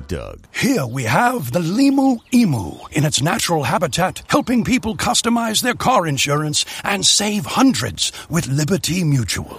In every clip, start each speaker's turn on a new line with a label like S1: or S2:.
S1: Doug.
S2: Here we have the Limu Emu in its natural habitat, helping people customize their car insurance and save hundreds with Liberty Mutual.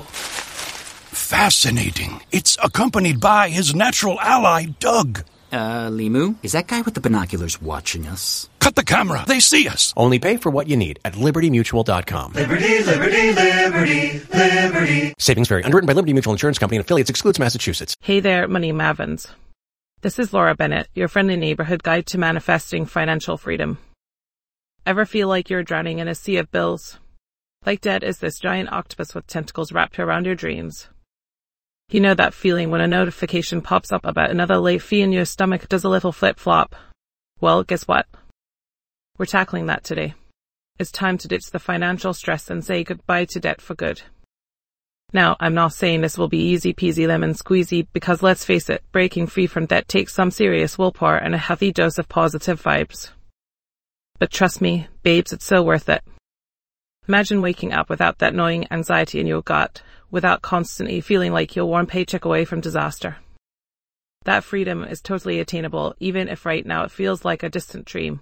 S2: Fascinating. It's accompanied by his natural ally, Doug.
S3: Limu? Is that guy with the binoculars watching us?
S2: Cut the camera. They see us.
S4: Only pay for what you need at LibertyMutual.com.
S5: Liberty, liberty, liberty, liberty.
S4: Savings vary. Underwritten by Liberty Mutual Insurance Company and affiliates. Excludes Massachusetts.
S6: Hey there, Money Mavins. This is Laura Bennett, your friendly neighborhood guide to manifesting financial freedom. Ever feel like you're drowning in a sea of bills? Like debt is this giant octopus with tentacles wrapped around your dreams. You know that feeling when a notification pops up about another late fee and your stomach does a little flip-flop? Well, guess what? We're tackling that today. It's time to ditch the financial stress and say goodbye to debt for good. Now, I'm not saying this will be easy peasy lemon squeezy because let's face it, breaking free from debt takes some serious willpower and a healthy dose of positive vibes. But trust me, babes, it's so worth it. Imagine waking up without that gnawing anxiety in your gut, without constantly feeling like you're one paycheck away from disaster. That freedom is totally attainable, even if right now it feels like a distant dream.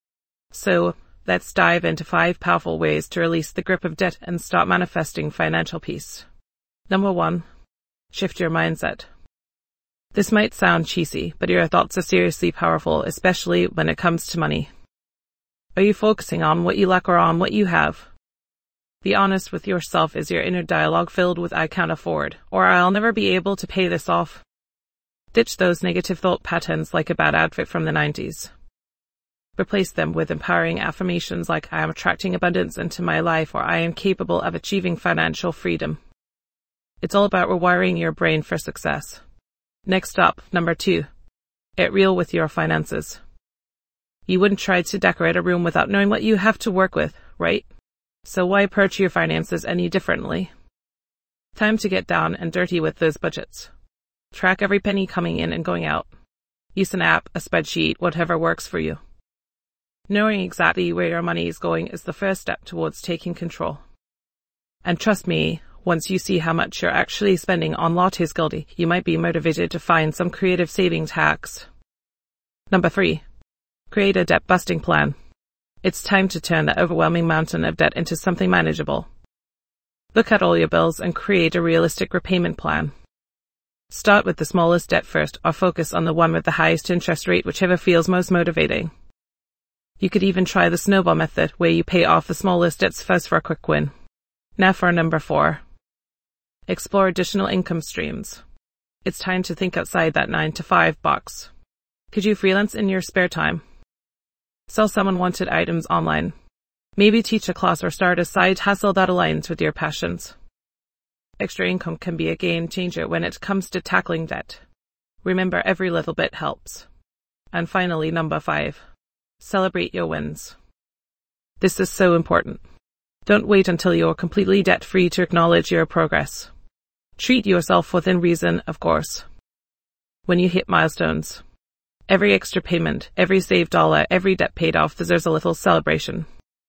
S6: So, let's dive into 5 powerful ways to release the grip of debt and start manifesting financial peace. Number 1, shift your mindset. This might sound cheesy, but your thoughts are seriously powerful, especially when it comes to money. Are you focusing on what you lack or on what you have? Be honest with yourself. Is your inner dialogue filled with "I can't afford" or "I'll never be able to pay this off"? Ditch those negative thought patterns like a bad outfit from the 90s. Replace them with empowering affirmations like "I am attracting abundance into my life" or "I am capable of achieving financial freedom." It's all about rewiring your brain for success. Next up, number 2, get real with your finances. You wouldn't try to decorate a room without knowing what you have to work with, right? So why approach your finances any differently? Time to get down and dirty with those budgets. Track every penny coming in and going out. Use an app, a spreadsheet, whatever works for you. Knowing exactly where your money is going is the first step towards taking control. And trust me, once you see how much you're actually spending on lattes guilty, you might be motivated to find some creative savings hacks. Number 3, create a debt-busting plan. It's time to turn the overwhelming mountain of debt into something manageable. Look at all your bills and create a realistic repayment plan. Start with the smallest debt first, or focus on the one with the highest interest rate, whichever feels most motivating. You could even try the snowball method, where you pay off the smallest debts first for a quick win. Now for number 4. Explore additional income streams. It's time to think outside that 9-to-5 box. Could you freelance in your spare time? Sell some unwanted items online. Maybe teach a class or start a side hustle that aligns with your passions. Extra income can be a game changer when it comes to tackling debt. Remember, every little bit helps. And finally, number 5. Celebrate your wins. This is so important. Don't wait until you're completely debt-free to acknowledge your progress. Treat yourself within reason, of course. When you hit milestones, every extra payment, every saved dollar, every debt paid off deserves a little celebration.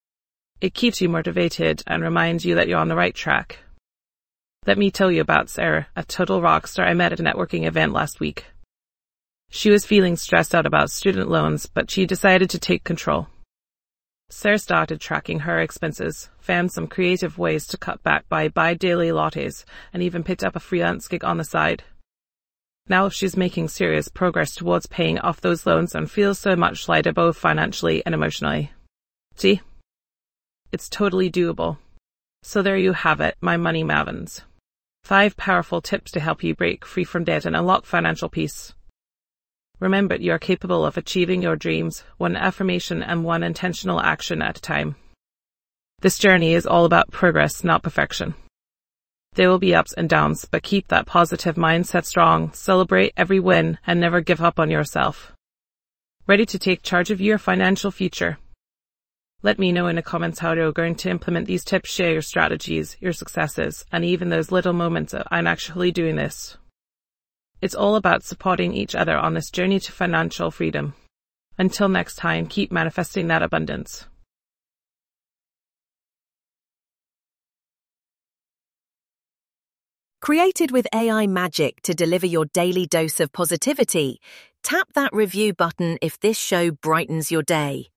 S6: It keeps you motivated and reminds you that you're on the right track. Let me tell you about Sarah, a total rock star I met at a networking event last week. She was feeling stressed out about student loans, but she decided to take control. Sarah started tracking her expenses, found some creative ways to cut back by daily lattes, and even picked up a freelance gig on the side. Now she's making serious progress towards paying off those loans and feels so much lighter both financially and emotionally. See? It's totally doable. So there you have it, my money mavins. 5 powerful tips to help you break free from debt and unlock financial peace. Remember, you are capable of achieving your dreams, one affirmation and one intentional action at a time. This journey is all about progress, not perfection. There will be ups and downs, but keep that positive mindset strong, celebrate every win, and never give up on yourself. Ready to take charge of your financial future? Let me know in the comments how you're going to implement these tips, share your strategies, your successes, and even those little moments of "I'm actually doing this." It's all about supporting each other on this journey to financial freedom. Until next time, keep manifesting that abundance.
S7: Created with AI magic to deliver your daily dose of positivity,
S1: Tap that review button if this show brightens your day.